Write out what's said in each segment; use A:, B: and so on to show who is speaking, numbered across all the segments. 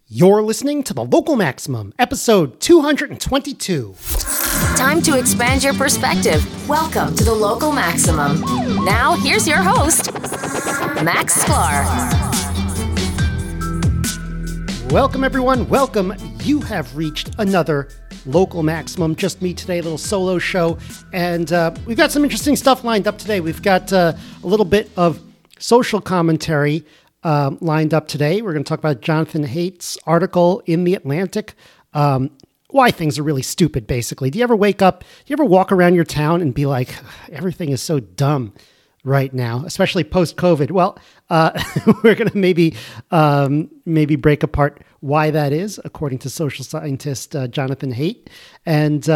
A: You're listening to The Local Maximum, episode 222.
B: Time to expand your perspective. Welcome to The Local Maximum. Now, here's your host, Max Sklar.
A: Welcome, everyone. Welcome. You have reached another Local Maximum. Just me today, a little solo show. And we've got some interesting stuff lined up today. We've got a little bit of social commentary lined up today. We're going to talk about Jonathan Haidt's article in The Atlantic. Why things are really stupid, basically. Do you ever wake up, do you ever walk around your town and be like, everything is so dumb right now, especially post-COVID? Well, we're going to maybe break apart why that is, according to social scientist Jonathan Haidt, and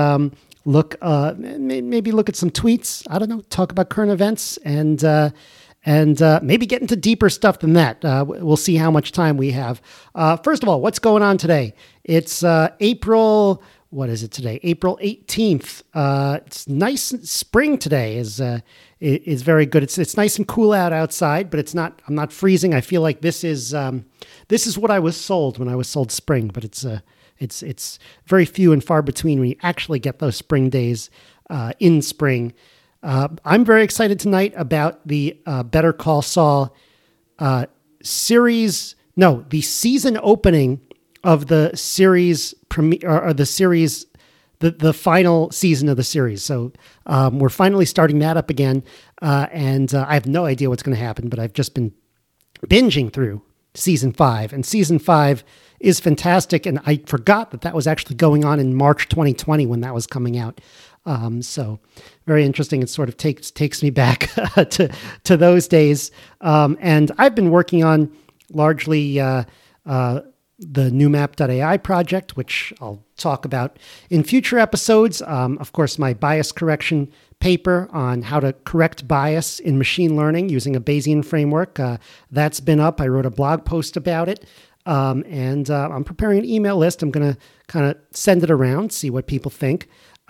A: maybe look at some tweets. I don't know, talk about current events, and maybe get into deeper stuff than that. We'll see how much time we have. First of all, what's going on today? It's April, what is it today? April 18th. It's nice spring today is very good. It's nice and cool outside, but I'm not freezing. I feel like this is what I was sold when I was sold spring, but it's very few and far between when you actually get those spring days in spring. I'm very excited tonight about the Better Call Saul season opening of the series premiere, or the series, the final season of the series. So we're finally starting that up again, and I have no idea what's going to happen, but I've just been binging through season 5, and season 5 is fantastic, and I forgot that was actually going on in March 2020 when that was coming out. So very interesting. It sort of takes me back to those days. And I've been working on largely the newmap.ai project, which I'll talk about in future episodes. Of course, my bias correction paper on how to correct bias in machine learning using a Bayesian framework. That's been up. I wrote a blog post about it. And I'm preparing an email list. I'm going to kind of send it around, see what people think.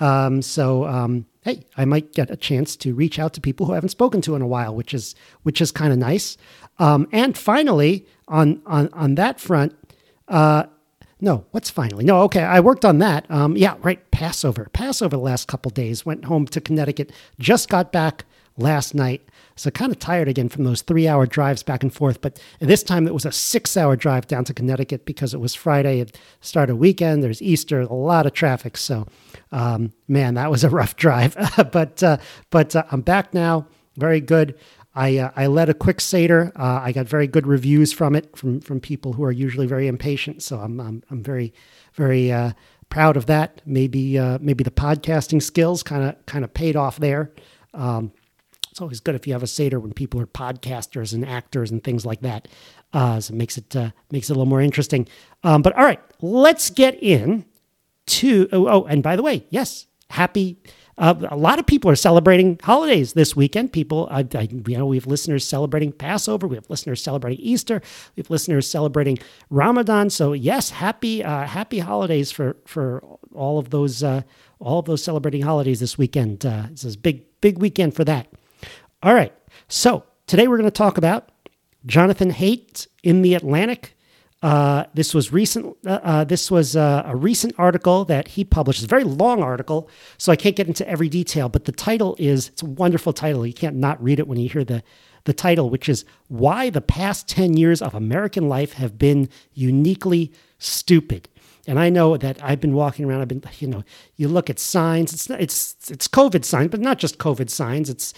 A: Hey, I might get a chance to reach out to people who I haven't spoken to in a while, which is kind of nice. And finally, on that front, what's finally? No, okay, I worked on that. Passover the last couple days, went home to Connecticut, just got back last night. So kind of tired again from those 3-hour drives back and forth. But this time it was a 6-hour drive down to Connecticut because it was Friday, it started a weekend, there's Easter, a lot of traffic. So, man, that was a rough drive. but I'm back now, very good. I led a quick Seder. I got very good reviews from it, from people who are usually very impatient. So I'm very, very proud of that. Maybe the podcasting skills kind of paid off there. It's always good if you have a Seder when people are podcasters and actors and things like that. So it makes it a little more interesting. But all right, let's get in to, and by the way, yes, happy, a lot of people are celebrating holidays this weekend. People, we have listeners celebrating Passover. We have listeners celebrating Easter. We have listeners celebrating Ramadan. So yes, happy holidays for all of those celebrating holidays this weekend. It's a big weekend for that. All right, so today we're going to talk about Jonathan Haidt in The Atlantic. This was recent. This was a recent article that he published. It's a very long article, so I can't get into every detail, but the title it's a wonderful title. You can't not read it when you hear the title, which is Why the Past 10 Years of American Life Have Been Uniquely Stupid. And I know that I've been walking around. You look at signs. It's COVID signs, but not just COVID signs. It's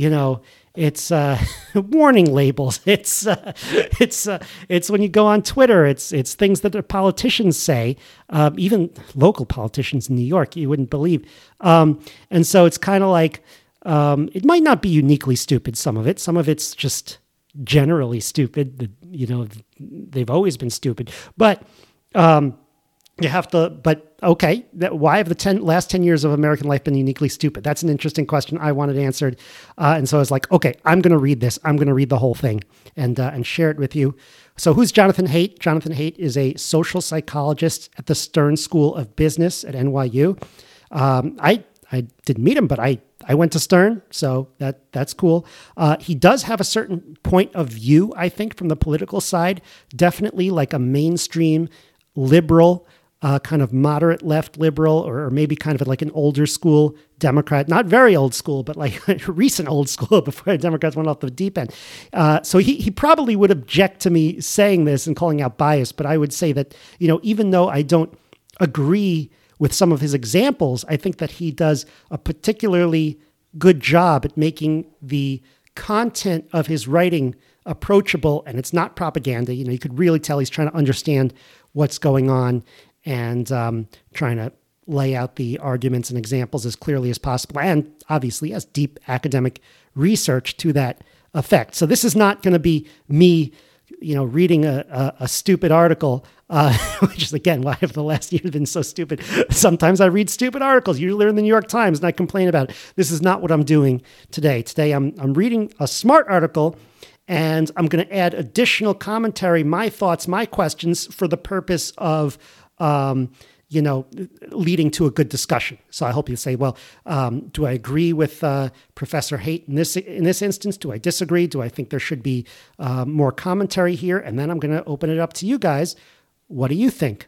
A: warning labels. It's when you go on Twitter. It's things that the politicians say, even local politicians in New York. You wouldn't believe. And so it's kind of like it might not be uniquely stupid. Some of it's just generally stupid. They've always been stupid, but. You have to, but okay, why have the last 10 years of American life been uniquely stupid? That's an interesting question I wanted answered. And so I was like, okay, I'm going to read this. I'm going to read the whole thing and share it with you. So who's Jonathan Haidt? Jonathan Haidt is a social psychologist at the Stern School of Business at NYU. I didn't meet him, but I went to Stern, so that's cool. He does have a certain point of view, I think, from the political side, definitely like a mainstream liberal, kind of moderate left liberal, or maybe kind of like an older school Democrat, not very old school, but like recent old school before Democrats went off the deep end. So he probably would object to me saying this and calling out bias, but I would say that, even though I don't agree with some of his examples, I think that he does a particularly good job at making the content of his writing approachable, and it's not propaganda. You could really tell he's trying to understand what's going on and trying to lay out the arguments and examples as clearly as possible, and obviously has deep academic research to that effect. So this is not going to be me, reading a stupid article, which is, again, why have the last year been so stupid. Sometimes I read stupid articles, usually in the New York Times, and I complain about it. This is not what I'm doing today. Today I'm reading a smart article, and I'm going to add additional commentary, my thoughts, my questions, for the purpose of leading to a good discussion. So I hope you say, well, do I agree with Professor Haight in this instance? Do I disagree? Do I think there should be more commentary here? And then I'm going to open it up to you guys. What do you think?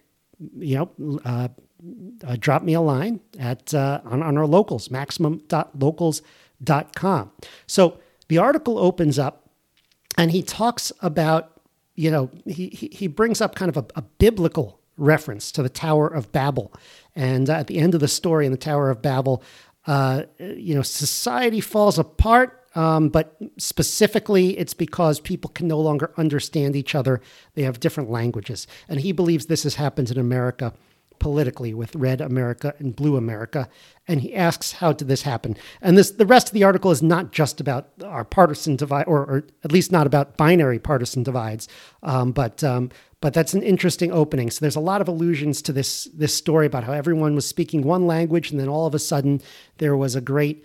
A: Drop me a line at on our locals, maximum.locals.com. So the article opens up, and he talks about, he brings up kind of a biblical reference to the Tower of Babel. And at the end of the story in the Tower of Babel, society falls apart, but specifically it's because people can no longer understand each other. They have different languages. And he believes this has happened in America politically with Red America and Blue America. And he asks, how did this happen? And the rest of the article is not just about our partisan divide, or at least not about binary partisan divides, but that's an interesting opening. So there's a lot of allusions to this story about how everyone was speaking one language, and then all of a sudden there was a great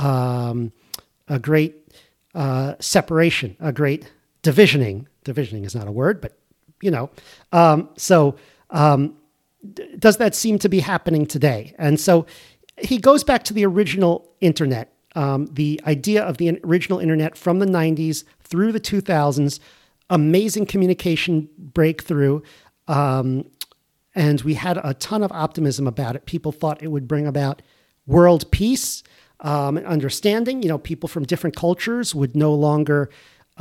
A: separation, a great divisioning. Divisioning is not a word, but does that seem to be happening today? And so he goes back to the original internet, the idea of the original internet from the 90s through the 2000s, amazing communication breakthrough. And we had a ton of optimism about it. People thought it would bring about world peace and understanding. People from different cultures would no longer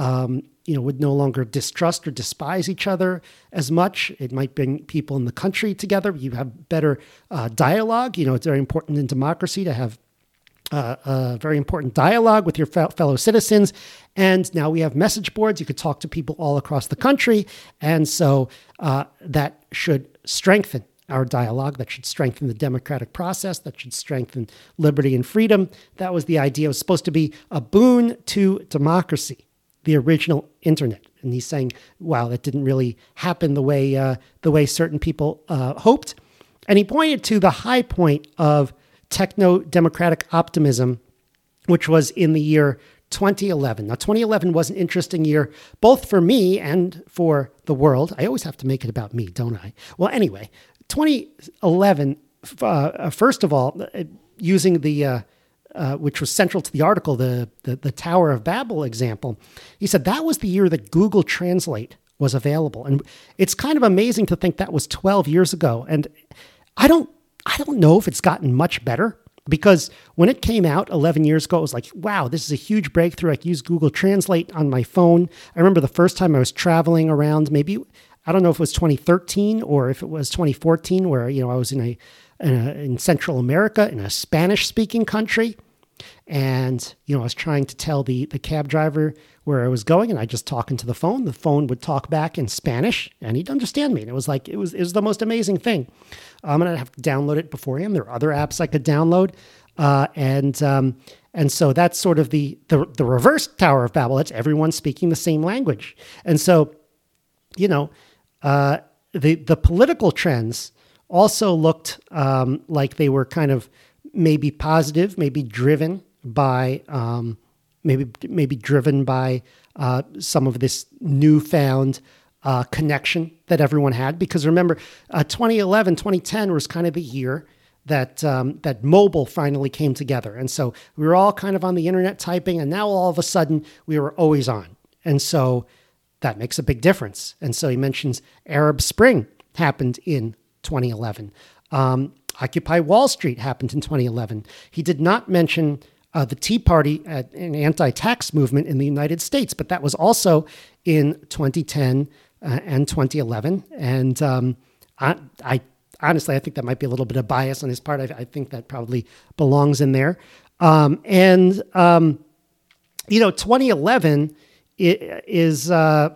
A: distrust or despise each other as much. It might bring people in the country together. You have better dialogue. It's very important in democracy to have a very important dialogue with your fellow citizens. And now we have message boards. You could talk to people all across the country. And so that should strengthen our dialogue. That should strengthen the democratic process. That should strengthen liberty and freedom. That was the idea. It was supposed to be a boon to democracy, the original internet. And he's saying, wow, that didn't really happen the way certain people hoped. And he pointed to the high point of techno-democratic optimism, which was in the year 2011. Now, 2011 was an interesting year, both for me and for the world. I always have to make it about me, don't I? Well, anyway, 2011, first of all, using the which was central to the article, the Tower of Babel example, he said that was the year that Google Translate was available. And it's kind of amazing to think that was 12 years ago. And I don't know if it's gotten much better, because when it came out 11 years ago, it was like, wow, this is a huge breakthrough. I can use Google Translate on my phone. I remember the first time I was traveling around, maybe, I don't know if it was 2013 or if it was 2014, where, I was in Central America, in a Spanish-speaking country. And, I was trying to tell the cab driver where I was going, and I just talking to the phone. The phone would talk back in Spanish, and he'd understand me. And it was like, it was the most amazing thing. And I'd have to download it beforehand. There were other apps I could download. And so that's sort of the reverse Tower of Babel. It's everyone speaking the same language. And so, the political trends also looked like they were kind of maybe positive, maybe driven by some of this newfound connection that everyone had. Because remember, 2011, 2010 was kind of the year that mobile finally came together. And so we were all kind of on the internet typing, and now all of a sudden we were always on. And so that makes a big difference. And so he mentions Arab Spring happened in 2011. Occupy Wall Street happened in 2011. He did not mention the Tea Party, an anti-tax movement in the United States, but that was also in 2010 and 2011. And I honestly, I think that might be a little bit of bias on his part. I think that probably belongs in there. 2011 is,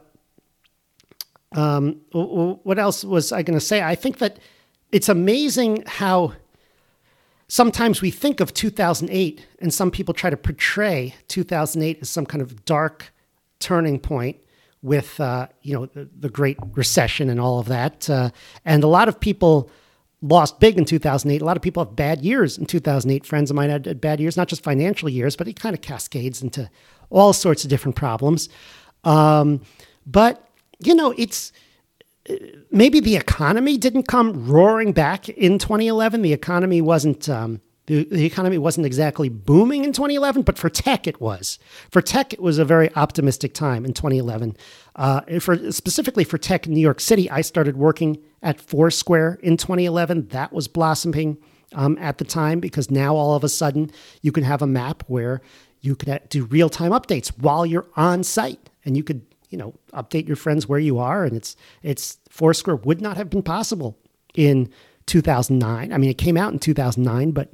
A: what else was I going to say? I think that it's amazing how sometimes we think of 2008 and some people try to portray 2008 as some kind of dark turning point with, the Great Recession and all of that. And a lot of people lost big in 2008. A lot of people have bad years in 2008. Friends of mine had bad years, not just financial years, but it kind of cascades into all sorts of different problems. But, it's maybe the economy didn't come roaring back in 2011. The economy wasn't the economy wasn't exactly booming in 2011, but for tech it was. For tech, it was a very optimistic time in 2011. Specifically for tech in New York City, I started working at Foursquare in 2011. That was blossoming at the time, because now all of a sudden you can have a map where you could do real-time updates while you're on site, and you could update your friends where you are. And it's Foursquare would not have been possible in 2009. I mean, it came out in 2009, but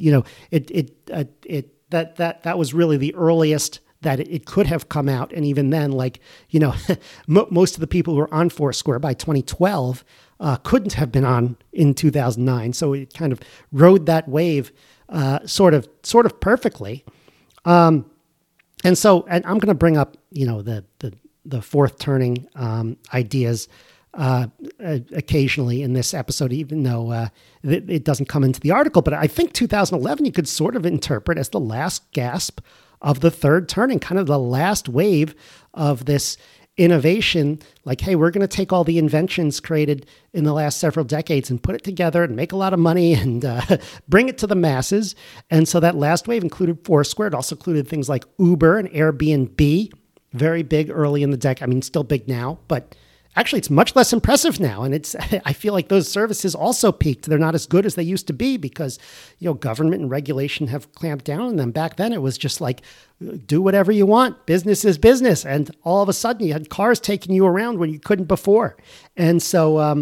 A: that was really the earliest that it could have come out. And even then, most of the people who were on Foursquare by 2012 couldn't have been on in 2009. So it kind of rode that wave sort of perfectly. And I'm going to bring up, the fourth turning ideas occasionally in this episode, even though it doesn't come into the article. But I think 2011 you could sort of interpret as the last gasp of the third turning, kind of the last wave of this innovation. Like, hey, we're going to take all the inventions created in the last several decades and put it together and make a lot of money and bring it to the masses. And so that last wave included Foursquare. It also included things like Uber and Airbnb, very big early in the decade. I mean, still big now, but actually it's much less impressive now. And I feel like those services also peaked. They're not as good as they used to be because, government and regulation have clamped down on them. Back then it was just like, do whatever you want. Business is business. And all of a sudden you had cars taking you around when you couldn't before. And so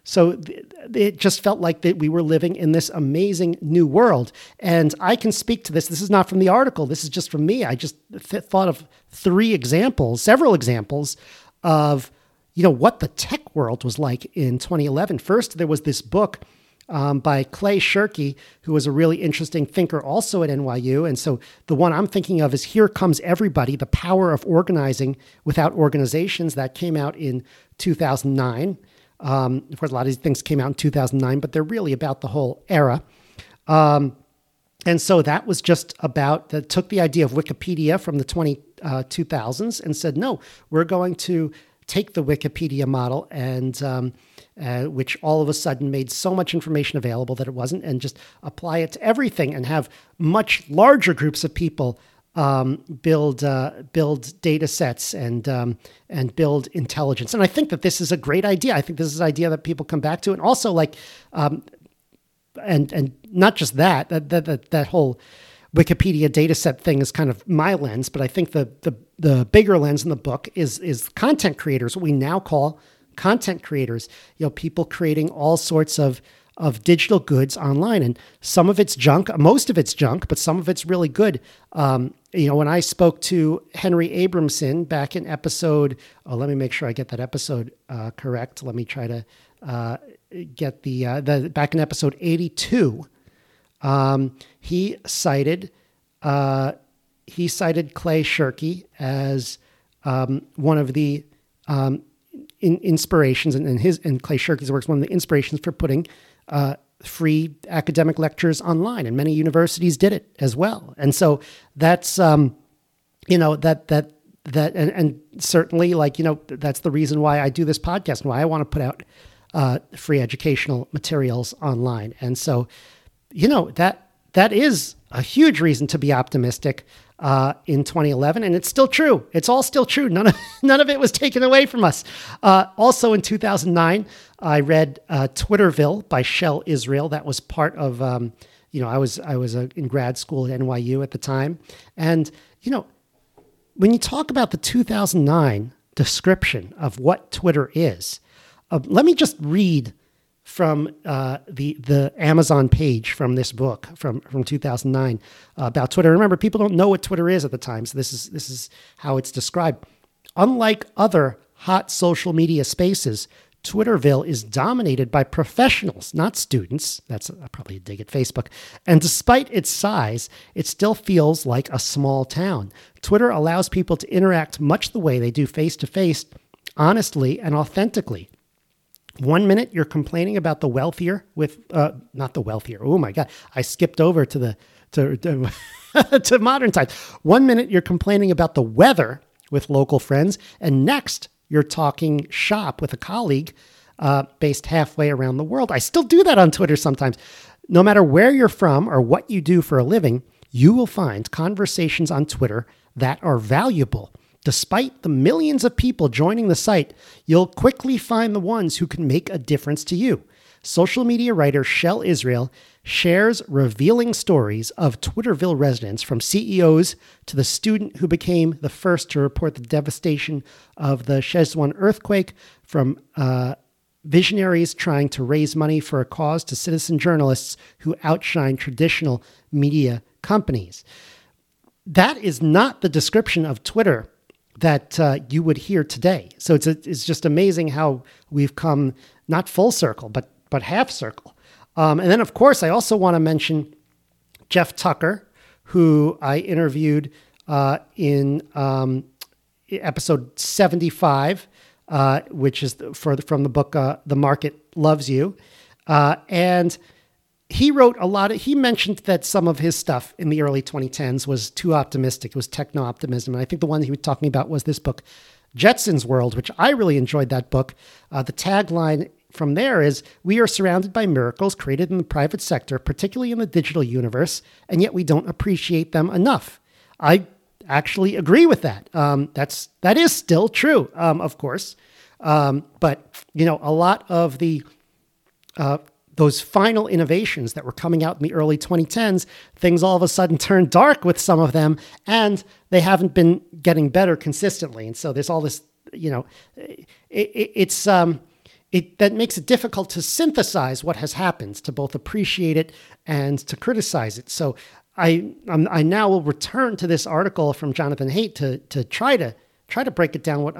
A: it just felt like that we were living in this amazing new world. And I can speak to this. This is not from the article. This is just from me. I just thought of several examples of, what the tech world was like in 2011. First, there was this book by Clay Shirky, who was a really interesting thinker also at NYU. And so the one I'm thinking of is Here Comes Everybody, The Power of Organizing Without Organizations. That came out in 2009. Of course, a lot of these things came out in 2009, but they're really about the whole era. And so that was just that took the idea of Wikipedia from the 2000s and said, no, we're going to take the Wikipedia model and which all of a sudden made so much information available that it wasn't, and just apply it to everything and have much larger groups of people build data sets and build intelligence. And I think that this is a great idea. I think this is an idea that people come back to. And also and not just that whole Wikipedia data set thing is kind of my lens, but I think the bigger lens in the book is content creators, what we now call content creators, people creating all sorts of digital goods online. And some of it's junk, most of it's junk, but some of it's really good. When I spoke to Henry Abramson back in episode, let me make sure I get that episode correct. Let me try to get the back in episode 82. He cited Clay Shirky as one of the inspirations, and Clay Shirky's work is one of the inspirations for putting free academic lectures online, and many universities did it as well. And so that's and certainly that's the reason why I do this podcast and why I want to put out free educational materials online. And so that is a huge reason to be optimistic in 2011, and it's still true. It's all still true. None of it was taken away from us. Also in 2009, I read Twitterville by Shel Israel. That was part of, I was in grad school at NYU at the time. And, when you talk about the 2009 description of what Twitter is, let me just read from the Amazon page from this book from 2009 about Twitter. Remember, people don't know what Twitter is at the time, so this is how it's described. Unlike other hot social media spaces, Twitterville is dominated by professionals, not students. That's probably a dig at Facebook. And despite its size, it still feels like a small town. Twitter allows people to interact much the way they do face-to-face, honestly and authentically. 1 minute you're complaining about the wealthier not the wealthier. Oh my God, I skipped over to to modern times. 1 minute you're complaining about the weather with local friends, and next you're talking shop with a colleague based halfway around the world. I still do that on Twitter sometimes. No matter where you're from or what you do for a living, you will find conversations on Twitter that are valuable. Despite the millions of people joining the site, you'll quickly find the ones who can make a difference to you. Social media writer Shel Israel shares revealing stories of Twitterville residents, from CEOs to the student who became the first to report the devastation of the Szechwan earthquake, from visionaries trying to raise money for a cause to citizen journalists who outshine traditional media companies. That is not the description of Twitter that you would hear today. So it's just amazing how we've come not full circle, but half circle. And then, of course, I also want to mention Jeff Tucker, who I interviewed in episode 75, which is from the book The Market Loves You. And he wrote he mentioned that some of his stuff in the early 2010s was too optimistic. It was techno-optimism. And I think the one he was talking about was this book, Jetson's World, which I really enjoyed that book. The tagline from there is, "We are surrounded by miracles created in the private sector, particularly in the digital universe, and yet we don't appreciate them enough." I actually agree with that. That is still true, of course. But, a lot of the those final innovations that were coming out in the early 2010s, things all of a sudden turned dark with some of them, and they haven't been getting better consistently. And so there's all this, that makes it difficult to synthesize what has happened, to both appreciate it and to criticize it. So I now will return to this article from Jonathan Haidt to try to break it down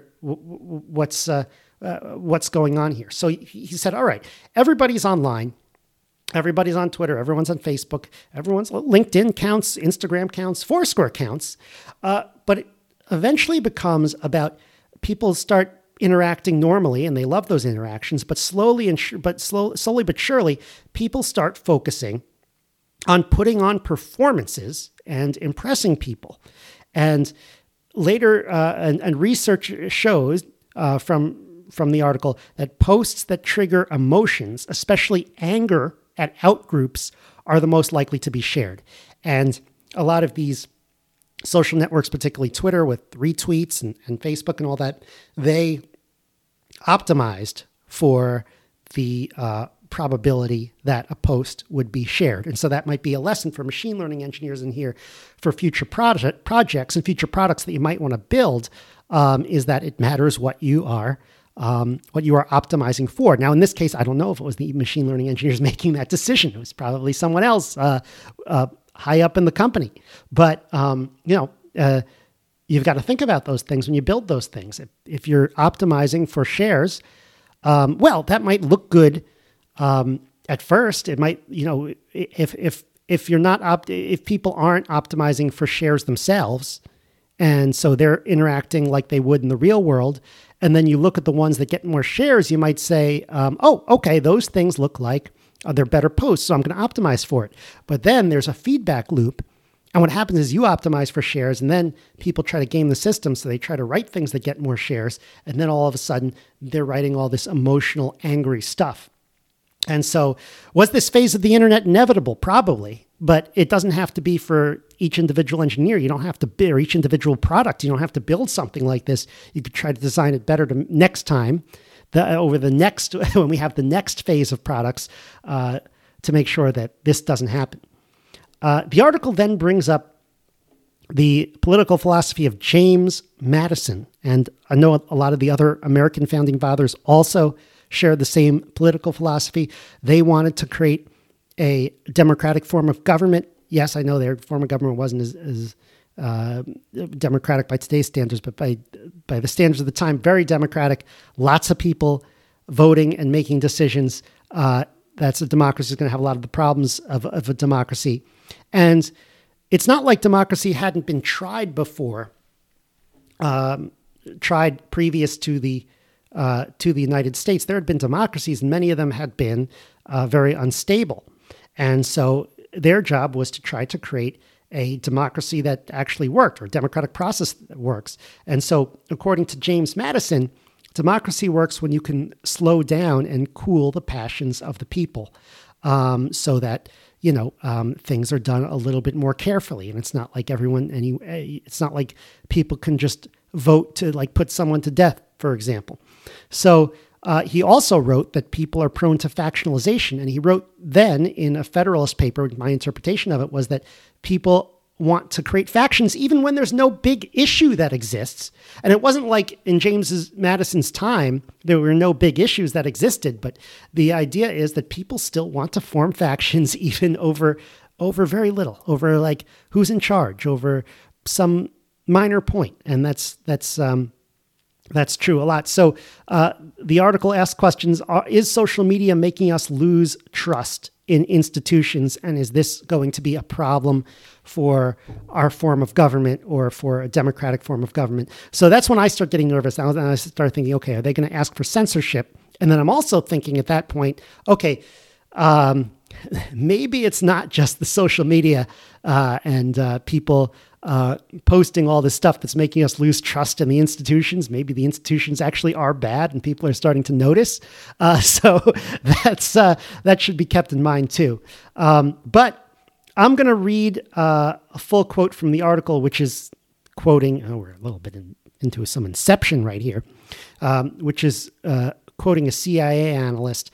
A: what's going on here. So he said, all right, everybody's online. Everybody's on Twitter. Everyone's on Facebook. Everyone's LinkedIn counts, Instagram counts, Foursquare counts. But it eventually becomes about people start interacting normally, and they love those interactions. But slowly but surely, people start focusing on putting on performances and impressing people. And later, and research shows from the article that posts that trigger emotions, especially anger at outgroups, are the most likely to be shared. And a lot of these social networks, particularly Twitter with retweets and Facebook and all that, they optimized for the probability that a post would be shared. And so that might be a lesson for machine learning engineers in here for future projects and future products that you might want to build, is that it matters what you are optimizing for. Now, in this case, I don't know if it was the machine learning engineers making that decision. It was probably someone else high up in the company. But, you've got to think about those things when you build those things. If you're optimizing for shares, that might look good at first. It might, if you're not if people aren't optimizing for shares themselves, and so they're interacting like they would in the real world, and then you look at the ones that get more shares, you might say, okay, those things look like they're better posts, so I'm going to optimize for it. But then there's a feedback loop. And what happens is you optimize for shares, and then people try to game the system. So they try to write things that get more shares. And then all of a sudden, they're writing all this emotional, angry stuff. And so was this phase of the internet inevitable? Probably. But it doesn't have to be for each individual engineer. You don't have to build, or each individual product. You don't have to build something like this. You could try to design it better next time, when we have the next phase of products, to make sure that this doesn't happen. The article then brings up the political philosophy of James Madison. And I know a lot of the other American founding fathers also shared the same political philosophy. They wanted to create a democratic form of government. Yes, I know their form of government wasn't as democratic by today's standards, but by the standards of the time, very democratic. Lots of people voting and making decisions. That's a democracy is going to have a lot of the problems of a democracy. And it's not like democracy hadn't been tried before, tried previous to the United States. There had been democracies, and many of them had been very unstable. And so their job was to try to create a democracy that actually worked, or a democratic process that works. And so according to James Madison, democracy works when you can slow down and cool the passions of the people, so that things are done a little bit more carefully. And it's not like it's not like people can just vote to put someone to death, for example. So he also wrote that people are prone to factionalization. And he wrote then in a Federalist paper, my interpretation of it was that people want to create factions even when there's no big issue that exists. And it wasn't like in Madison's time, there were no big issues that existed. But the idea is that people still want to form factions even over very little, over who's in charge, over some minor point. And that's true a lot. So the article asks questions: is social media making us lose trust in institutions, and is this going to be a problem for our form of government or for a democratic form of government? So that's when I start getting nervous. And I start thinking, okay, are they going to ask for censorship? And then I'm also thinking at that point, okay, maybe it's not just the social media and people posting all this stuff that's making us lose trust in the institutions. Maybe the institutions actually are bad and people are starting to notice. So that should be kept in mind too. But I'm going to read a full quote from the article, which is quoting, we're a little bit into some inception right here, which is quoting a CIA analyst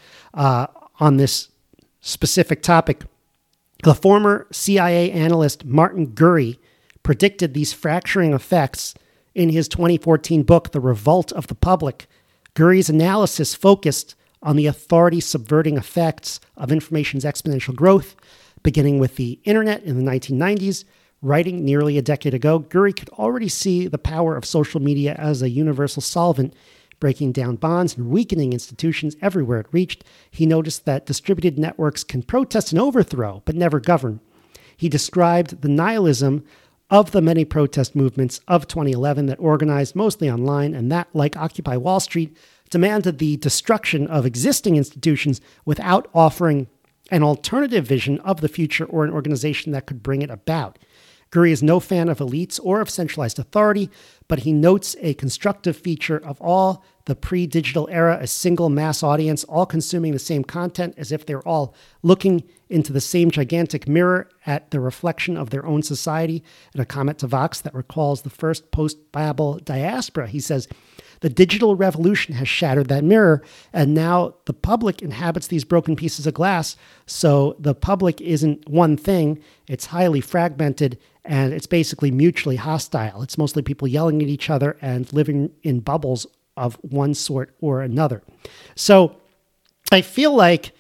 A: on this specific topic. The former CIA analyst Martin Gurry predicted these fracturing effects in his 2014 book, The Revolt of the Public. Gurry's analysis focused on the authority-subverting effects of information's exponential growth, beginning with the internet in the 1990s. Writing nearly a decade ago, Gurry could already see the power of social media as a universal solvent, breaking down bonds and weakening institutions everywhere it reached. He noticed that distributed networks can protest and overthrow, but never govern. He described the nihilism of the many protest movements of 2011 that organized mostly online and that, like Occupy Wall Street, demanded the destruction of existing institutions without offering an alternative vision of the future or an organization that could bring it about. Gurry is no fan of elites or of centralized authority, but he notes a constructive feature of all the pre-digital era: a single mass audience, all consuming the same content as if they're all looking into the same gigantic mirror at the reflection of their own society. In a comment to Vox that recalls the first post-Babel diaspora, he says, the digital revolution has shattered that mirror, and now the public inhabits these broken pieces of glass. So the public isn't one thing, it's highly fragmented, and it's basically mutually hostile. It's mostly people yelling at each other and living in bubbles of one sort or another. So I feel like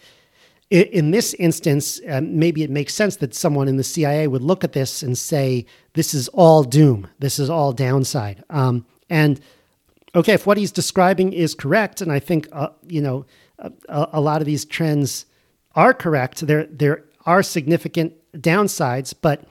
A: in this instance, maybe it makes sense that someone in the CIA would look at this and say, this is all doom. This is all downside. Okay, if what he's describing is correct, and I think, a lot of these trends are correct, there are significant downsides, but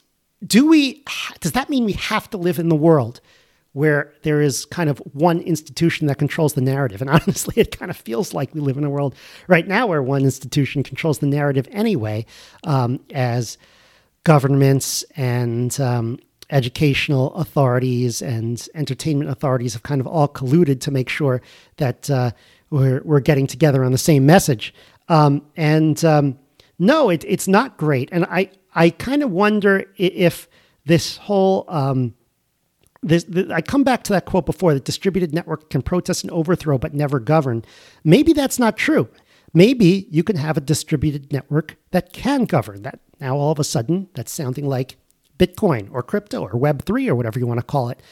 A: does that mean we have to live in the world where there is kind of one institution that controls the narrative? And honestly, it kind of feels like we live in a world right now where one institution controls the narrative anyway, as governments and educational authorities and entertainment authorities have kind of all colluded to make sure that we're getting together on the same message. No, it's not great. And I kind of wonder if this whole I come back to that quote before, that distributed network can protest and overthrow but never govern. Maybe that's not true. Maybe you can have a distributed network that can govern. That now all of a sudden that's sounding like Bitcoin or crypto or Web3 or whatever you want to call it.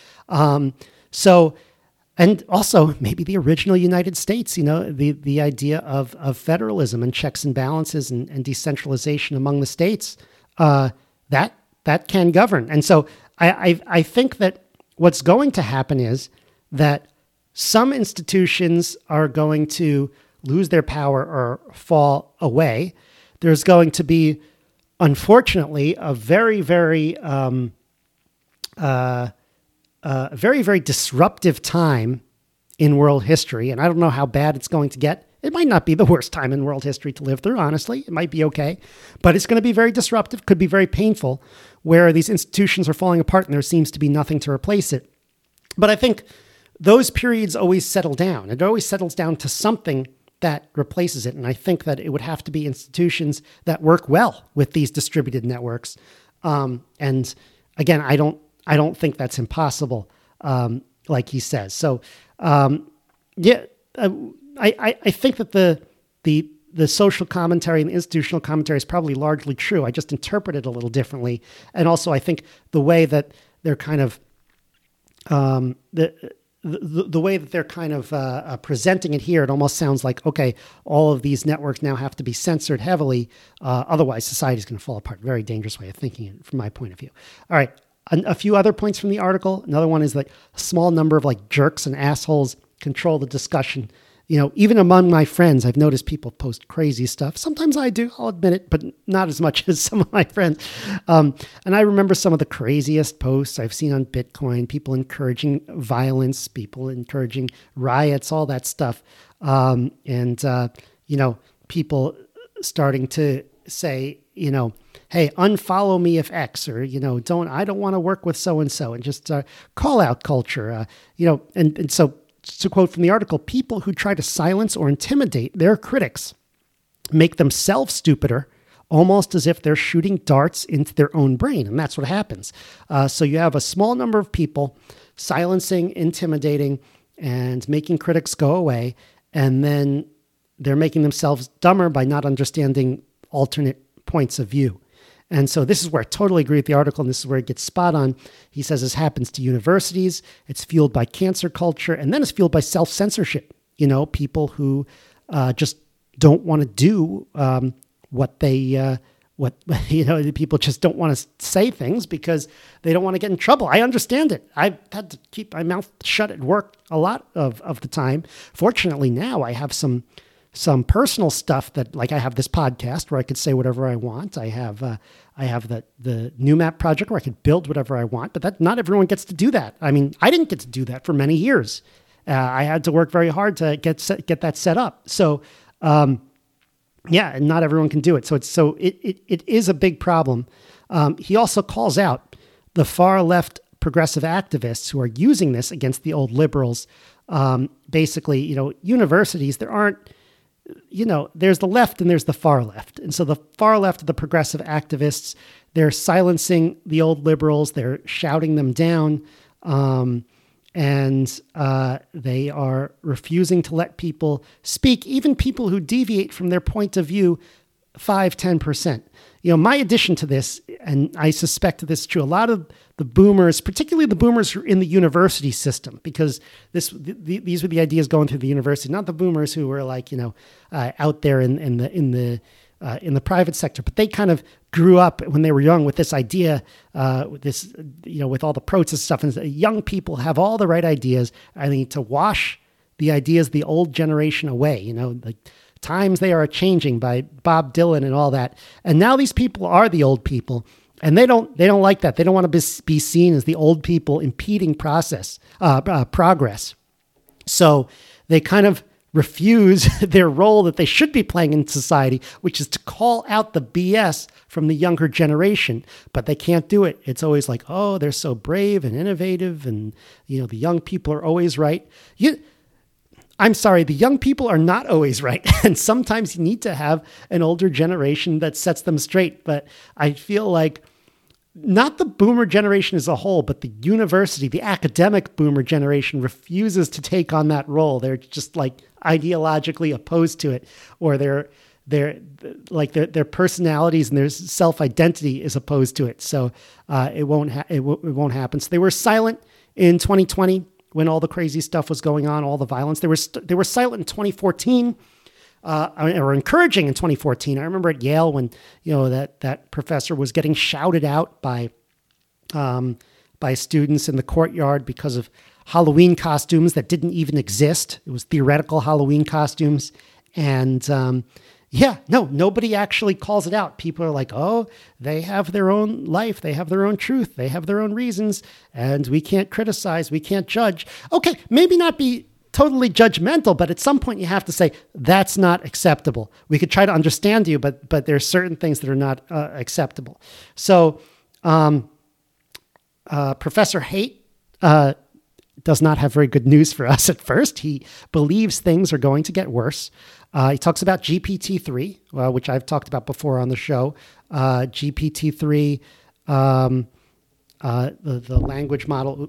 A: And also maybe the original United States, the idea of federalism and checks and balances and decentralization among the states, that can govern. And so I think that what's going to happen is that some institutions are going to lose their power or fall away. There's going to be, unfortunately, a very, very, very, very disruptive time in world history. And I don't know how bad it's going to get. It might not be the worst time in world history to live through, honestly. It might be okay. But it's going to be very disruptive, could be very painful, where these institutions are falling apart and there seems to be nothing to replace it. But I think those periods always settle down. It always settles down to something that replaces it. And I think that it would have to be institutions that work well with these distributed networks. And again, I don't think that's impossible, like he says. So, I think that the social commentary and the institutional commentary is probably largely true. I just interpret it a little differently. And also I think the way that they're kind of, the way that they're kind of presenting it here, it almost sounds like, okay, all of these networks now have to be censored heavily. Otherwise society is going to fall apart. Very dangerous way of thinking it from my point of view. All right. A few other points from the article. Another one is like a small number of like jerks and assholes control the discussion. Even among my friends, I've noticed people post crazy stuff. Sometimes I do, I'll admit it, but not as much as some of my friends. And I remember some of the craziest posts I've seen on Bitcoin, people encouraging violence, people encouraging riots, all that stuff. People starting to say, hey, unfollow me if X, or, I don't want to work with so-and-so, and just call out culture, and so to quote from the article, people who try to silence or intimidate their critics make themselves stupider, almost as if they're shooting darts into their own brain. And that's what happens. So you have a small number of people silencing, intimidating, and making critics go away. And then they're making themselves dumber by not understanding alternate points of view. And so this is where I totally agree with the article, and this is where it gets spot on. He says this happens to universities. It's fueled by cancer culture, and then it's fueled by self-censorship. People who just don't want to do people just don't want to say things because they don't want to get in trouble. I understand it. I've had to keep my mouth shut at work a lot of the time. Fortunately, now I have some personal stuff that, like, I have this podcast where I could say whatever I want. I have the New Map project where I could build whatever I want, but that not everyone gets to do that. I mean, I didn't get to do that for many years. I had to work very hard to get that set up. So, and not everyone can do it. So it is a big problem. He also calls out the far left progressive activists who are using this against the old liberals. Basically, universities, there aren't, there's the left and there's the far left. And so the far left of the progressive activists, they're silencing the old liberals. They're shouting them down. And they are refusing to let people speak, even people who deviate from their point of view 5-10%. My addition to this, and I suspect this is true, a lot of the boomers, particularly the boomers who are in the university system, because these were the ideas going through the university, not the boomers who were like, out there in the private sector, but they kind of grew up when they were young with this idea, with all the protest stuff, and young people have all the right ideas. I need to wash the ideas of the old generation away, like Times They Are Changing by Bob Dylan and all that. And now these people are the old people, and they don't like that. They don't want to be seen as the old people impeding progress. So they kind of refuse their role that they should be playing in society, which is to call out the BS from the younger generation, but they can't do it. It's always like, oh, they're so brave and innovative, and the young people are always right. I'm sorry, the young people are not always right. And sometimes you need to have an older generation that sets them straight. But I feel like not the boomer generation as a whole, but the university, the academic boomer generation refuses to take on that role. They're just like ideologically opposed to it, or their personalities and their self-identity is opposed to it. So it won't happen. So they were silent in 2020 when all the crazy stuff was going on, all the violence. They were silent in 2014. Or encouraging in 2014. I remember at Yale when that professor was getting shouted out by students in the courtyard because of Halloween costumes that didn't even exist. It was theoretical Halloween costumes, and nobody actually calls it out. People are like, oh, they have their own life, they have their own truth, they have their own reasons, and we can't criticize, we can't judge. Okay, maybe not be totally judgmental, but at some point you have to say, that's not acceptable. We could try to understand you, but there are certain things that are not acceptable. So Professor Haidt does not have very good news for us at first. He believes things are going to get worse. He talks about GPT-3, which I've talked about before on the show. GPT-3, the language model,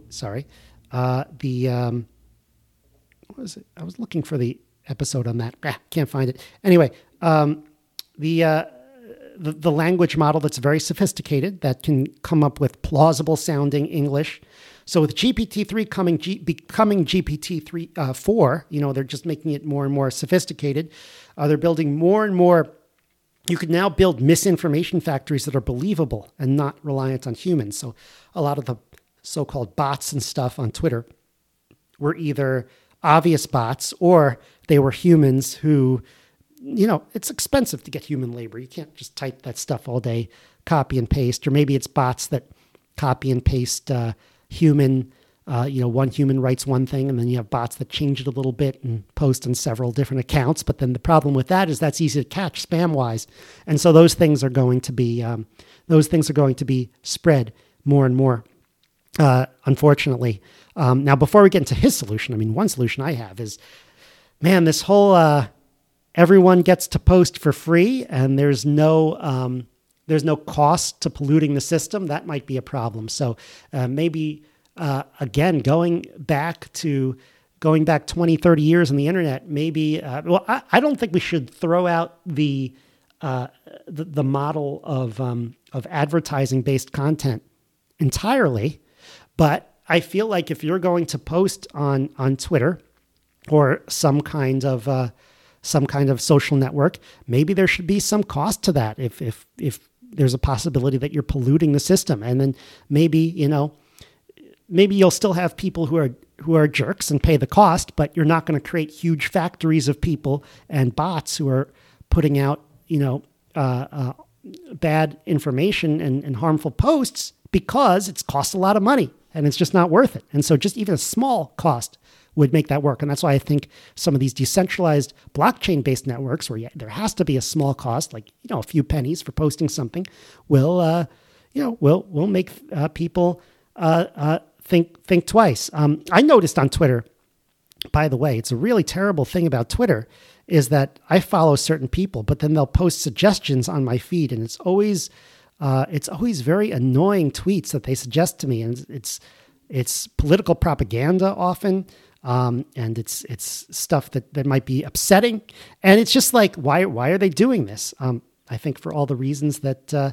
A: what was it? I was looking for the episode on that. Can't find it. Anyway, the language model that's very sophisticated, that can come up with plausible sounding English. So with GPT-3 becoming GPT-4, they're just making it more and more sophisticated. They're building more and more. You could now build misinformation factories that are believable and not reliant on humans. So a lot of the so-called bots and stuff on Twitter were either obvious bots, or they were humans who, it's expensive to get human labor. You can't just type that stuff all day, copy and paste, or maybe it's bots that copy and paste human, one human writes one thing, and then you have bots that change it a little bit and post on several different accounts. But then the problem with that is that's easy to catch spam-wise. And so those things are going to be spread more and more. Unfortunately. Now, before we get into his solution, one solution I have is, this whole everyone gets to post for free and there's no cost to polluting the system. That might be a problem. So maybe, again, going back 20, 30 years on the internet, maybe, I don't think we should throw out the model of advertising-based content entirely. But I feel like if you're going to post on Twitter or some kind of social network, maybe there should be some cost to that. If there's a possibility that you're polluting the system, and then maybe you'll still have people who are jerks and pay the cost, but you're not going to create huge factories of people and bots who are putting out bad information and harmful posts because it's cost a lot of money. And it's just not worth it. And so just even a small cost would make that work. And that's why I think some of these decentralized blockchain-based networks where there has to be a small cost, like, a few pennies for posting something, will make people think twice. I noticed on Twitter, by the way, it's a really terrible thing about Twitter is that I follow certain people, but then they'll post suggestions on my feed, and it's always very annoying tweets that they suggest to me, and it's political propaganda often, and it's stuff that might be upsetting, and it's just like, why are they doing this? I think for all the reasons that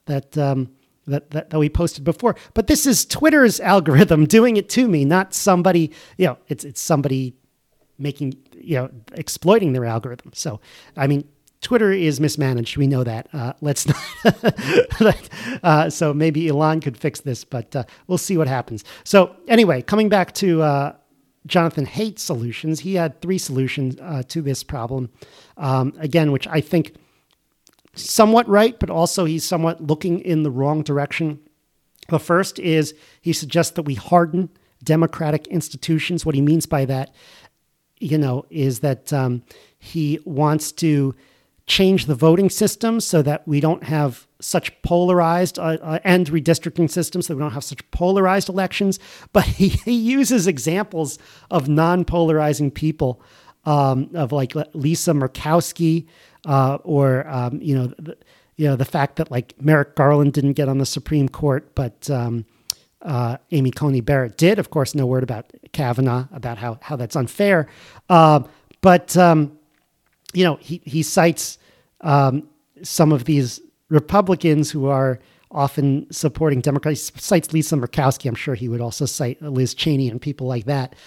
A: we posted before, but this is Twitter's algorithm doing it to me, not somebody. It's somebody making exploiting their algorithm. So Twitter is mismanaged. We know that. Let's not. So maybe Elon could fix this, but we'll see what happens. So anyway, coming back to Jonathan Haidt's solutions, he had 3 solutions to this problem. Again, which I think somewhat right, but also he's somewhat looking in the wrong direction. The first is he suggests that we harden democratic institutions. What he means by that, is that he wants to change the voting system so that we don't have such polarized and redistricting systems, so we don't have such polarized elections. But he uses examples of non-polarizing people of like Lisa Murkowski, or the fact that like Merrick Garland didn't get on the Supreme Court, but Amy Coney Barrett did. Of course, no word about Kavanaugh, about how that's unfair. But he cites some of these Republicans who are often supporting Democrats. He cites Lisa Murkowski. I'm sure he would also cite Liz Cheney and people like that.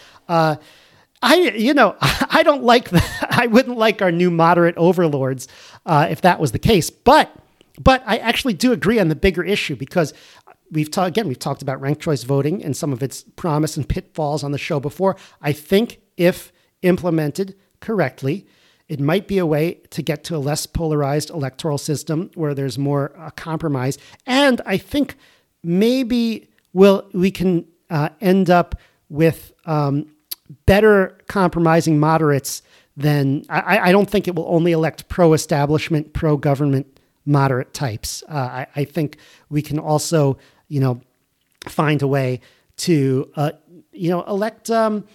A: I don't like that. I wouldn't like our new moderate overlords if that was the case. But I actually do agree on the bigger issue, because we've talked about ranked choice voting and some of its promise and pitfalls on the show before. I think if implemented correctly, it might be a way to get to a less polarized electoral system where there's more compromise. And I think maybe we can end up with better compromising moderates than I don't think it will only elect pro-establishment, pro-government moderate types. I think we can also, find a way to, elect,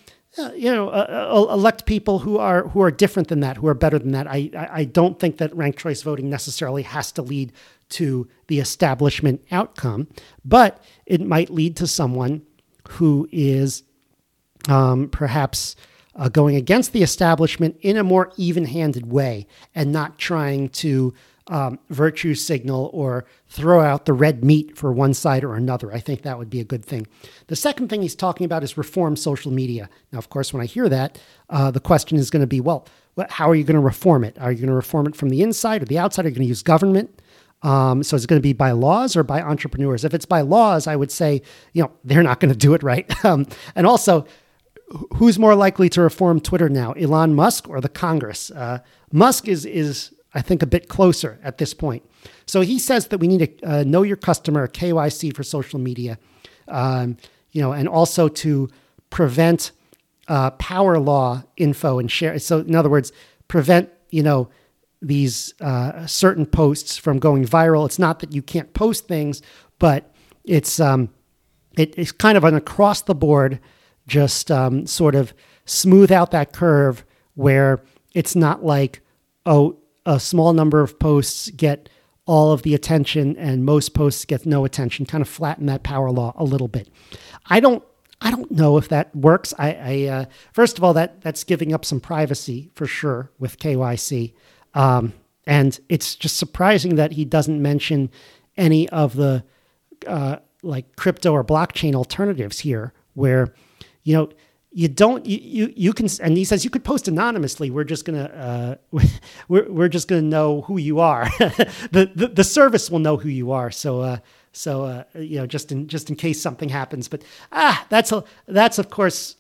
A: elect people who are different than that, who are better than that. I don't think that ranked choice voting necessarily has to lead to the establishment outcome, but it might lead to someone who is perhaps going against the establishment in a more even-handed way and not trying to virtue signal or throw out the red meat for one side or another. I think that would be a good thing. The second thing he's talking about is reform social media. Now, of course, when I hear that, the question is going to be, well, how are you going to reform it? Are you going to reform it from the inside or the outside? Are you going to use government? So is it going to be by laws or by entrepreneurs? If it's by laws, I would say, they're not going to do it right. And also, who's more likely to reform Twitter now, Elon Musk or the Congress? Musk is I think, a bit closer at this point. So he says that we need to know your customer, KYC for social media, and also to prevent power law info and share. So in other words, prevent, these certain posts from going viral. It's not that you can't post things, but it's kind of an across the board, just sort of smooth out that curve where it's not like, a small number of posts get all of the attention and most posts get no attention, kind of flatten that power law a little bit. I don't know if that works. I first of all, that's giving up some privacy for sure with KYC. And it's just surprising that he doesn't mention any of the like crypto or blockchain alternatives here where, you can, and he says you could post anonymously. We're just gonna we're just gonna know who you are. the service will know who you are. So just in case something happens. But that's of course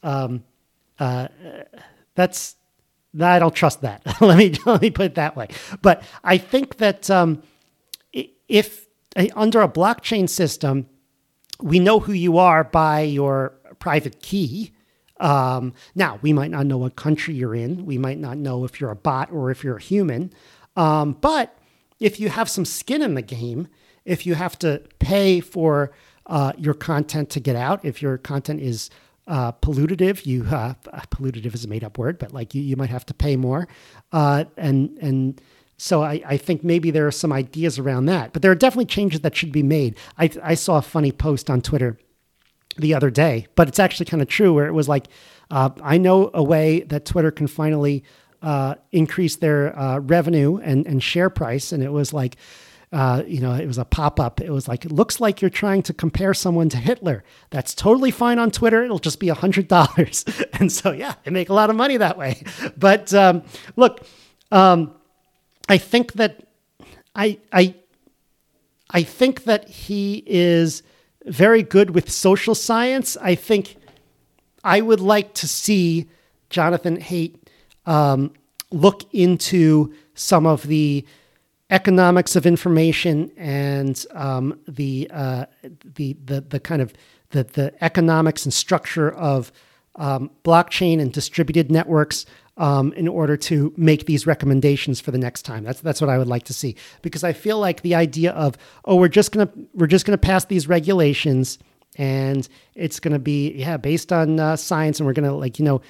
A: that's I don't trust that. let me put it that way. But I think that if under a blockchain system, we know who you are by your private key. Now, we might not know what country you're in. We might not know if you're a bot or if you're a human. But if you have some skin in the game, if you have to pay for your content to get out, if your content is pollutive, pollutive is a made-up word, but like you might have to pay more. And so I think maybe there are some ideas around that. But there are definitely changes that should be made. I saw a funny post on Twitter the other day, but it's actually kind of true, where it was like, I know a way that Twitter can finally increase their revenue and share price. And it was like, it was a pop-up. It was like, it looks like you're trying to compare someone to Hitler. That's totally fine on Twitter. It'll just be $100. And so, yeah, they make a lot of money that way. But look, I think that I think that he is very good with social science. I think I would like to see Jonathan Haidt look into some of the economics of information and the kind of the economics and structure of blockchain and distributed networks in order to make these recommendations for the next time. That's what I would like to see, because I feel like the idea of, we're just gonna pass these regulations and it's gonna be based on science, and we're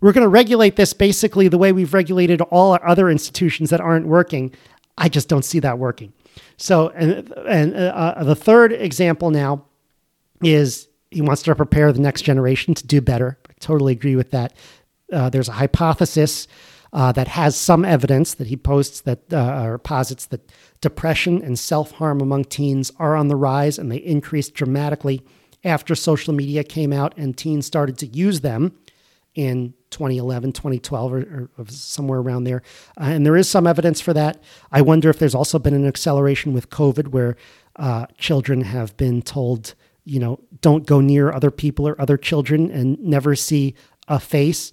A: we're going to regulate this basically the way we've regulated all our other institutions that aren't working. I just don't see that working. So, the third example now is he wants to prepare the next generation to do better. I totally agree with that. There's a hypothesis that has some evidence that he posts that or posits that depression and self-harm among teens are on the rise, and they increased dramatically after social media came out and teens started to use them in 2011, 2012, or somewhere around there. And there is some evidence for that. I wonder if there's also been an acceleration with COVID where children have been told, don't go near other people or other children and never see a face.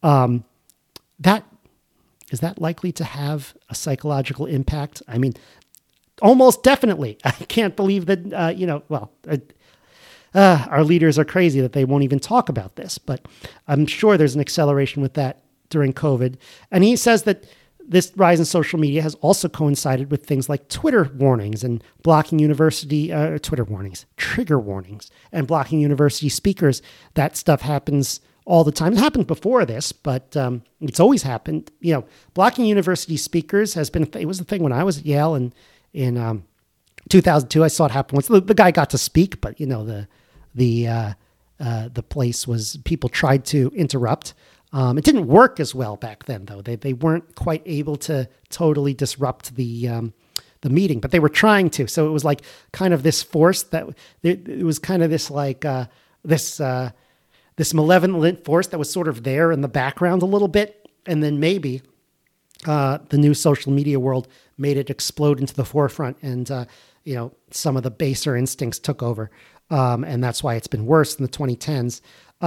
A: Is that likely to have a psychological impact? I mean, almost definitely. I can't believe that, our leaders are crazy that they won't even talk about this, but I'm sure there's an acceleration with that during COVID. And he says that this rise in social media has also coincided with things like Twitter warnings and blocking trigger warnings and blocking university speakers. That stuff happens all the time. It happened before this, but it's always happened. Blocking university speakers it was the thing when I was at Yale in 2002. I saw it happen once. The guy got to speak, but the place was, people tried to interrupt. It didn't work as well back then, though. They weren't quite able to totally disrupt the meeting, but they were trying to. So it was like kind of this force that it was kind of this like this malevolent force that was sort of there in the background a little bit, and then maybe the new social media world made it explode into the forefront, and some of the baser instincts took over. And that's why it's been worse in the 2010s.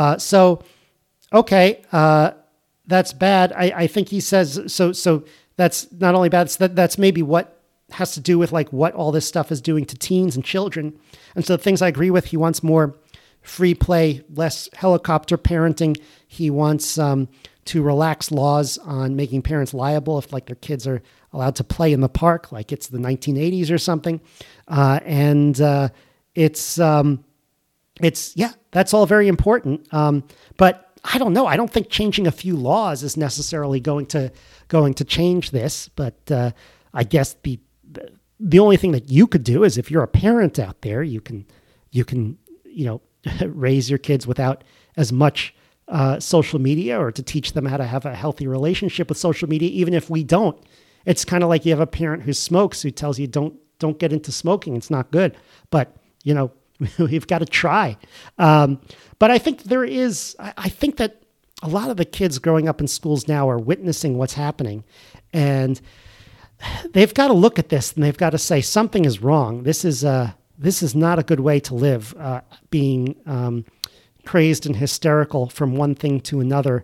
A: That's bad. I think he says, so that's not only bad, that's maybe what has to do with like what all this stuff is doing to teens and children. And so the things I agree with, he wants more free play, less helicopter parenting. He wants to relax laws on making parents liable if like their kids are allowed to play in the park, like it's the 1980s or something. That's all very important. But I don't know. I don't think changing a few laws is necessarily going to change this. But I guess the only thing that you could do is if you're a parent out there, you can raise your kids without as much social media, or to teach them how to have a healthy relationship with social media. Even if we don't, it's kind of like you have a parent who smokes who tells you don't get into smoking. It's not good. But we've got to try. But I think I think that a lot of the kids growing up in schools now are witnessing what's happening, and they've got to look at this and they've got to say something is wrong. This is not a good way to live, being crazed and hysterical from one thing to another.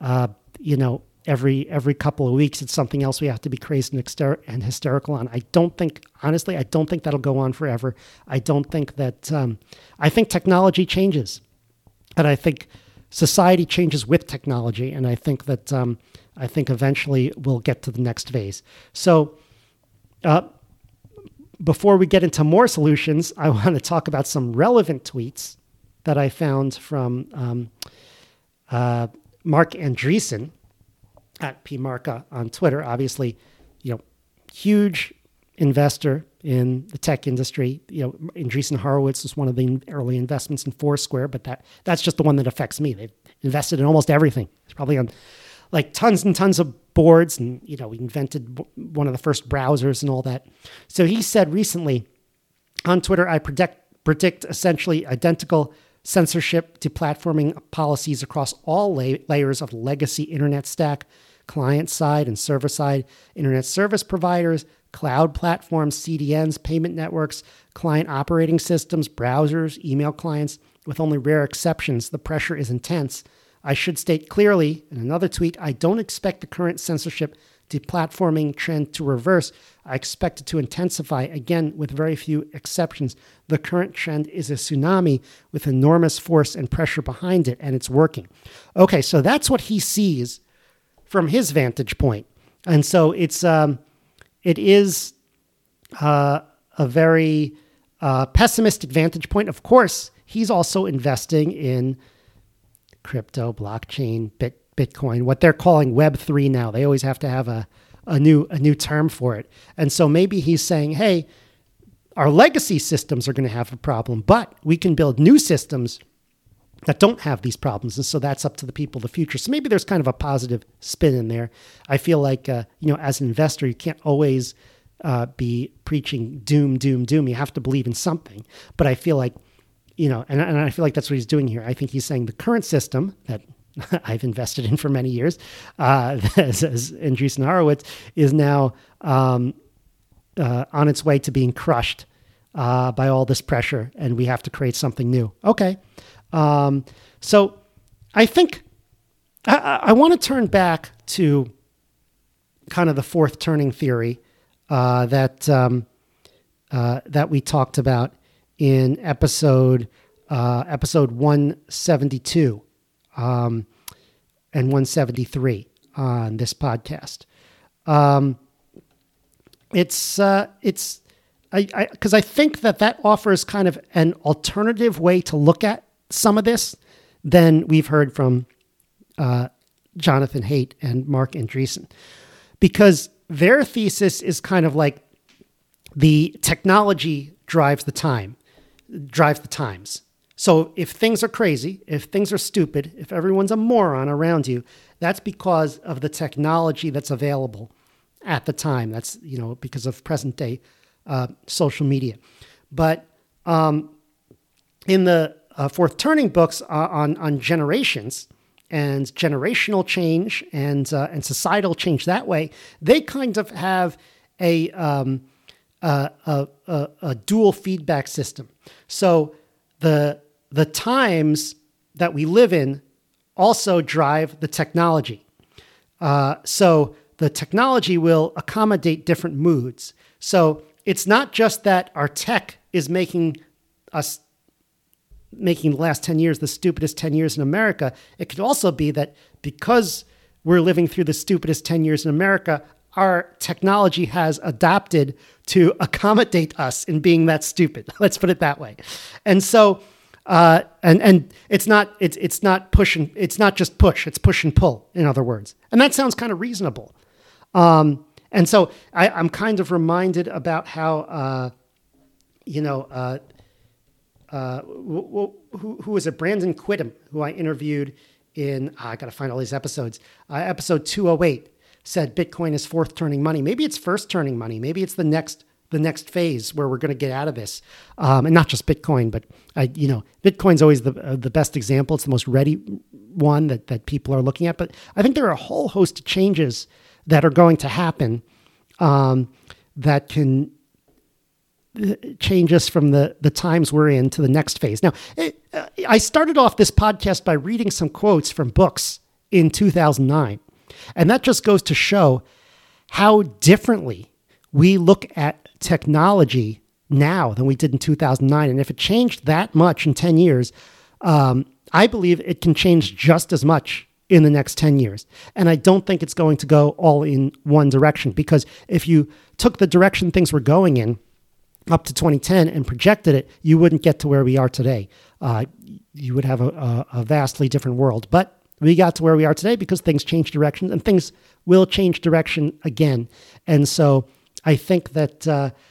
A: Every couple of weeks, it's something else we have to be crazed and hysterical on. I don't think that'll go on forever. I don't think that, I think technology changes, and I think society changes with technology. And I think that, I think eventually we'll get to the next phase. So, before we get into more solutions, I want to talk about some relevant tweets that I found from, Marc Andreessen at PMarca on Twitter. Obviously, huge investor in the tech industry. Andreessen Horowitz was one of the early investments in Foursquare, but that's just the one that affects me. They've invested in almost everything. It's probably on like tons and tons of boards, and he invented one of the first browsers and all that. So he said recently on Twitter, I predict essentially identical censorship deplatforming policies across all layers of legacy internet stack, client-side and server-side internet service providers, cloud platforms, CDNs, payment networks, client operating systems, browsers, email clients. With only rare exceptions, the pressure is intense. I should state clearly in another tweet, I don't expect the current censorship deplatforming trend to reverse. I expect it to intensify, again, with very few exceptions. The current trend is a tsunami with enormous force and pressure behind it, and it's working. Okay, so that's what he sees from his vantage point. And so it is a very pessimistic vantage point. Of course, he's also investing in crypto, blockchain, Bitcoin, what they're calling Web3 now. They always have to have a new term for it. And so maybe he's saying, hey, our legacy systems are going to have a problem, but we can build new systems that don't have these problems. And so that's up to the people of the future. So maybe there's kind of a positive spin in there. I feel like, as an investor, you can't always be preaching doom, doom, doom. You have to believe in something. But I feel like, and I feel like that's what he's doing here. I think he's saying the current system that I've invested in for many years, as Andreessen Horowitz, is now on its way to being crushed by all this pressure, and we have to create something new. Okay. So I think I want to turn back to kind of the fourth turning theory that we talked about in episode 172 and 173 on this podcast. Because I think that offers kind of an alternative way to look at some of this than we've heard from Jonathan Haidt and Marc Andreessen, because their thesis is kind of like the technology drives the times. So if things are crazy, if things are stupid, if everyone's a moron around you, that's because of the technology that's available at the time. That's, because of present day social media. But in the fourth turning books on generations and generational change and societal change that way, they kind of have a dual feedback system. So the times that we live in also drive the technology. So the technology will accommodate different moods. So it's not just that our tech is making the last 10 years the stupidest 10 years in America. It could also be that because we're living through the stupidest 10 years in America, our technology has adapted to accommodate us in being that stupid. Let's put it that way. And so, and it's not just push, it's push and pull, in other words. And that sounds kind of reasonable. And so I'm kind of reminded about how, who was it? Brandon Quittem, who I interviewed in, I got to find all these episodes. Episode 208 said Bitcoin is fourth turning money. Maybe it's first turning money. Maybe it's the next phase where we're going to get out of this. And not just Bitcoin, but Bitcoin's always the best example. It's the most ready one that people are looking at. But I think there are a whole host of changes that are going to happen that can change us from the times we're in to the next phase. Now, I started off this podcast by reading some quotes from books in 2009. And that just goes to show how differently we look at technology now than we did in 2009. And if it changed that much in 10 years, I believe it can change just as much in the next 10 years. And I don't think it's going to go all in one direction, because if you took the direction things were going in up to 2010 and projected it, you wouldn't get to where we are today. You would have a vastly different world. But we got to where we are today because things changed direction, and things will change direction again. And so I think that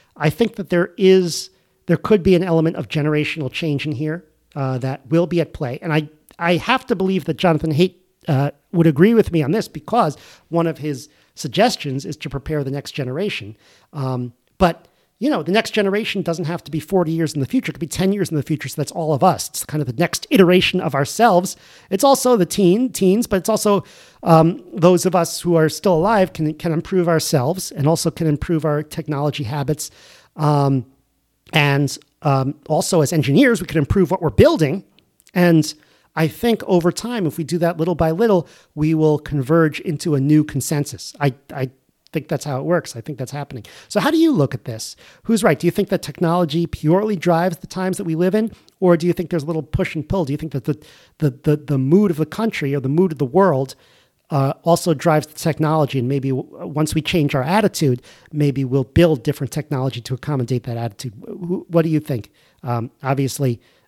A: there could be an element of generational change in here that will be at play. And I have to believe that Jonathan Haidt would agree with me on this, because one of his suggestions is to prepare the next generation. But the next generation doesn't have to be 40 years in the future. It could be 10 years in the future. So that's all of us. It's kind of the next iteration of ourselves. It's also the teens, but it's also those of us who are still alive can improve ourselves, and also can improve our technology habits. And also as engineers, we can improve what we're building. And I think over time, if we do that little by little, we will converge into a new consensus. I think that's how it works. I think that's happening. So how do you look at this? Who's right? Do you think that technology purely drives the times that we live in? Or do you think there's a little push and pull? Do you think that the mood of the country or the mood of the world also drives the technology? And maybe once we change our attitude, maybe we'll build different technology to accommodate that attitude. What do you think? Obviously,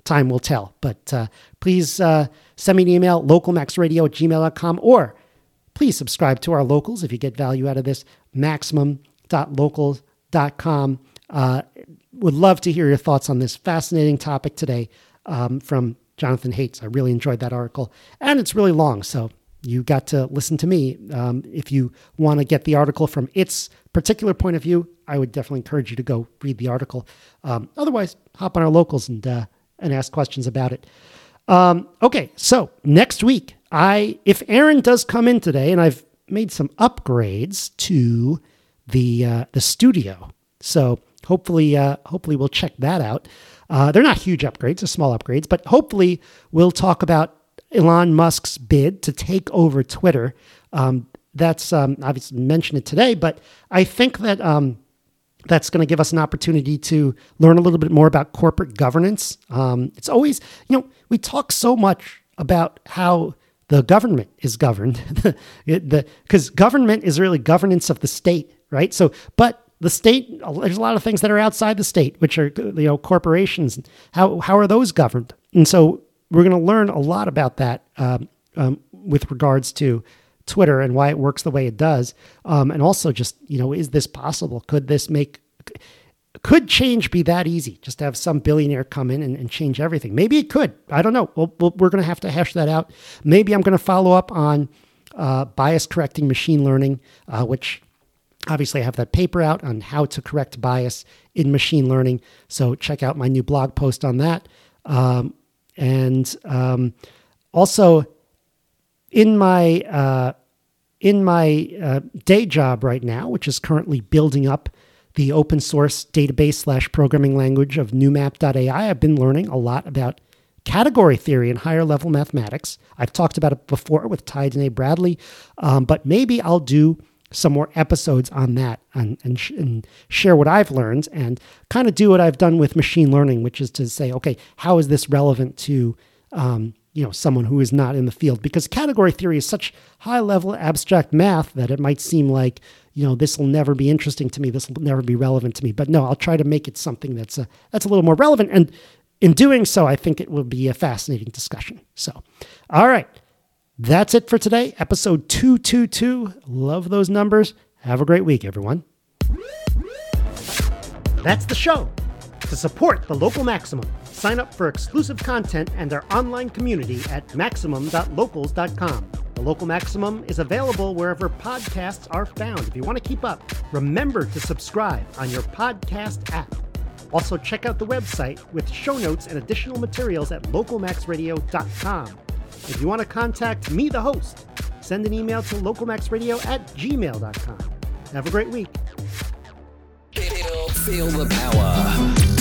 A: time will tell. But please send me an email, localmaxradio@gmail.com, or please subscribe to our locals if you get value out of this, maximum.locals.com. Would love to hear your thoughts on this fascinating topic today from Jonathan Haidt. I really enjoyed that article, and it's really long, so you got to listen to me. If you want to get the article from its particular point of view, I would definitely encourage you to go read the article. Otherwise, hop on our locals and ask questions about it. Okay, so next week, if Aaron does come in today, and I've made some upgrades to the studio, so hopefully we'll check that out. They're not huge upgrades, they're small upgrades, but hopefully we'll talk about Elon Musk's bid to take over Twitter. That's obviously mentioned it today, but I think that that's going to give us an opportunity to learn a little bit more about corporate governance. It's always, we talk so much about how the government is governed, because government is really governance of the state, right? So, but the state, there's a lot of things that are outside the state, which are, corporations. How are those governed? And so we're going to learn a lot about that with regards to Twitter and why it works the way it does. And also just, is this possible? Could change be that easy? Just to have some billionaire come in and change everything? Maybe it could. I don't know. We're going to have to hash that out. Maybe I'm going to follow up on bias correcting machine learning, which obviously I have that paper out on how to correct bias in machine learning. So check out my new blog post on that. And also in my day job right now, which is currently building up the open source database / programming language of newmap.ai, I've been learning a lot about category theory and higher level mathematics. I've talked about it before with Ty Dene Bradley, but maybe I'll do some more episodes on that and share what I've learned and kind of do what I've done with machine learning, which is to say, okay, how is this relevant to someone who is not in the field? Because category theory is such high level abstract math that it might seem like, this will never be interesting to me. This will never be relevant to me. But no, I'll try to make it something that's a little more relevant. And in doing so, I think it will be a fascinating discussion. So, all right. That's it for today. Episode 222. Love those numbers. Have a great week, everyone. That's the show. To support the Local Maximum, sign up for exclusive content and our online community at maximum.locals.com. The Local Maximum is available wherever podcasts are found. If you want to keep up, remember to subscribe on your podcast app. Also, check out the website with show notes and additional materials at localmaxradio.com. If you want to contact me, the host, send an email to localmaxradio@gmail.com. Have a great week.
C: Feel the power.